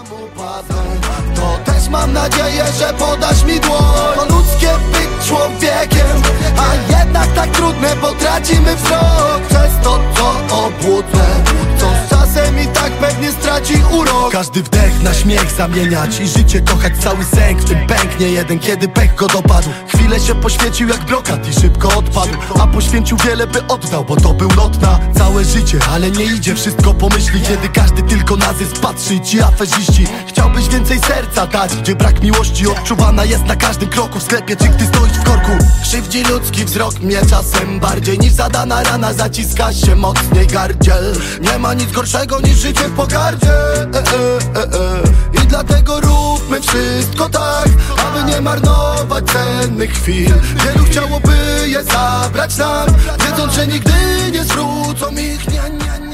upadną. To też mam nadzieję, że podasz mi dłoń. To ludzkie być człowiekiem, a jednak tak trudne, bo tracimy wzrok przez to, co obłudne, co z czasem i tak pewnie straci urok. Każdy wdech na śmiech zamieniać i życie kochać, cały sęk, w tym pęknie jeden, kiedy pech go dopadł. Chwilę się poświęcił jak brokat i szybko odpadł, a poświęcił wiele, by oddał, bo to był lot na całe życie. Ale nie idzie wszystko po myśli, kiedy każdy tylko na zysk patrzy. Ci aferzyści, chciałbyś więcej serca dać, gdzie brak miłości odczuwana jest na każdym kroku. W sklepie czy gdy stoisz w korku, krzywdzi ludzki wzrok mnie czasem bardziej niż zadana rana, zaciska się mocniej gardziel. Nie ma nic gorszego niż życie w pogardzie. I dlatego róbmy wszystko tak, aby nie marnować cennych chwil. Wielu chciałoby je zabrać nam, wiedząc, że nigdy nie zwrócą ich. Nie.